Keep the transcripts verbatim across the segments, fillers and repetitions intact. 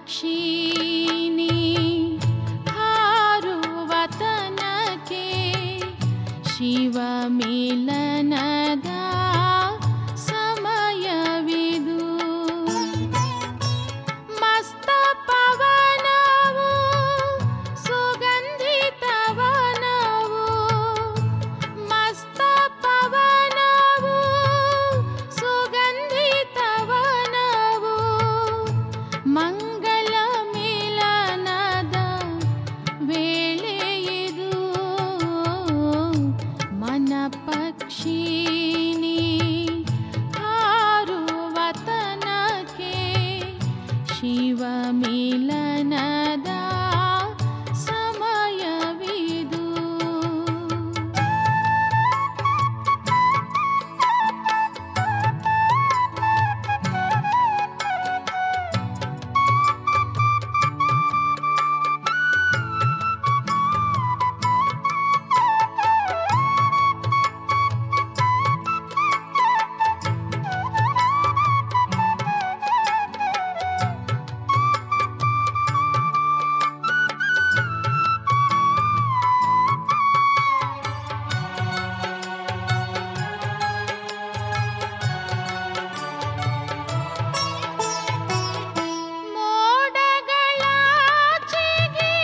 ಪಕ್ಷಿನಿ ಹಾರುವ ತನಕೆ ಶಿವ ಮಿಲನದ ಸಮಯವಿದು. ಮಸ್ತ ಪವನವು ಸುಗಂಧಿತವನವು, ಮಸ್ತ ಪವನವು ಸುಗಂಧಿತವನವು, ಮಂಗಲ ಮಿಲನದ ವೇಳೆಯಿದು. ಮನ ಪಕ್ಷಿನಿ ಹಾರುವ ತನಕೆ ಶಿವ ಮಿಲನದ ಸಮಯವಿದು. ಮೋಡಗಳಾಚೆಗೆ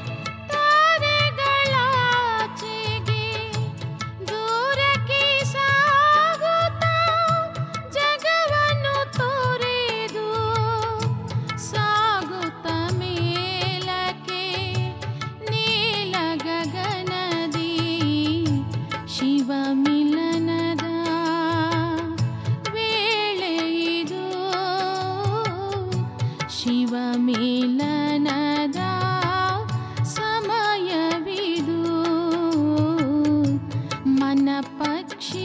ತಾರೆಗಳಾಚೆಗೆ ದೂರಕ್ಕೆ ಸಾಗುತ್ತಾ ಜಗವನ್ನು ತೊರೆದು ಸಾಗುತ್ತ ಮೇಲಕ್ಕೆ ನೀಲ ಗಗನದಿ ಶಿವ ಮಿಲನದ ವೇಳೆಯಿದು. ಶಿವ ಮಿಲನದ ಸಮಯವಿದು. ಮನ ಪಕ್ಷಿ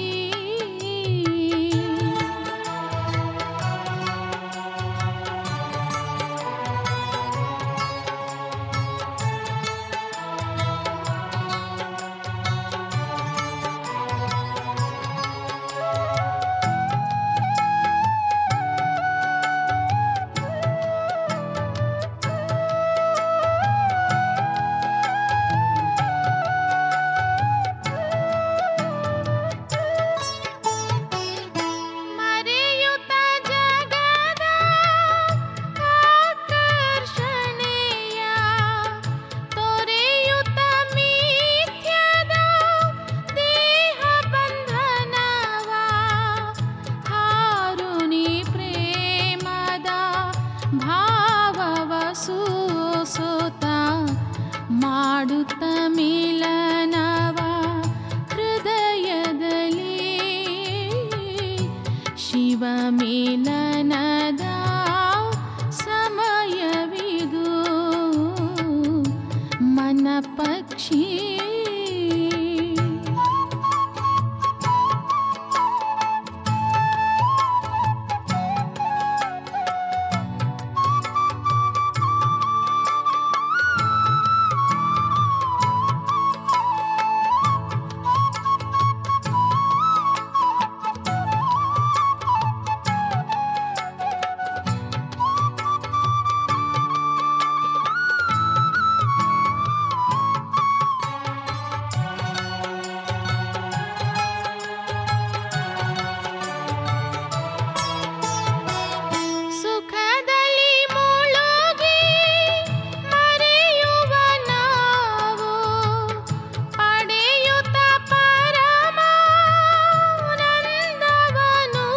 ಮರೆಯುತ್ತ ಜಗದ ಆಕರ್ಷಣೆಯ ತೊರೆಯುತ್ತ ಮಿಥ್ಯದ ದೇಹ ಬಂಧನವ ಹಾರುನಿ ಪ್ರೇಮದ ಭಾವವ ಸೂಸುತ್ತ ಮಾಡುತ್ತ ಮಿಲನವ ಹೃದಯದಲ್ಲಿ ಶಿವ ಮಿಲನದ ಸಮಯವಿದು. ಮನ ಪಕ್ಷಿ ಸುಖದಲ್ಲಿ ಮುಳುಗಿ ಮರೆಯುವ ನಾವು ಪಡೆಯುತ್ತ ಪರಮಾನಂದವನು,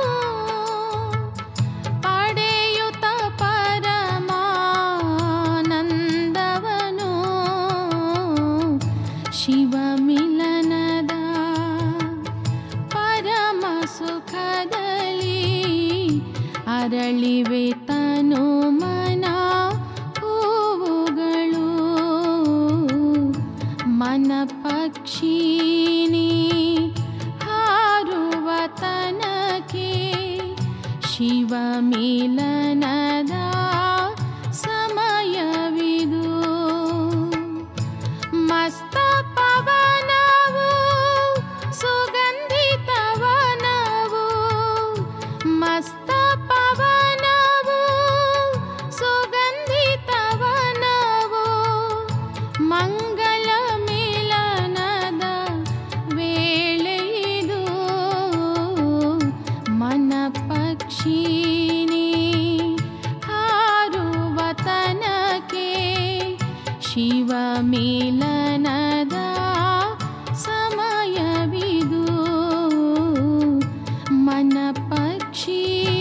ಪಡೆಯುತ್ತ ಪರಮಾನಂದವನು ಶಿವ ಮಿಲನದ ಪರಮ ಸುಖದಲ್ಲಿ ಅರಳಿವೆ ತನು ಮನ ಹೂವುಗಳು. ಮನ ಪಕ್ಷಿನಿ ಹಾರುವ ತನಕೆ ಶಿವ ಮಿಲನದ ಸಮಯವಿದು. ಮಸ್ತ ಪವನವು ಸುಗಂಧಿತವನವು, ಮಸ್ತ ಪವನವು ಸುಗಂಧಿತ ಮಿಲನದ ಸಮಯವಿದು. ಮನ ಪಕ್ಷಿ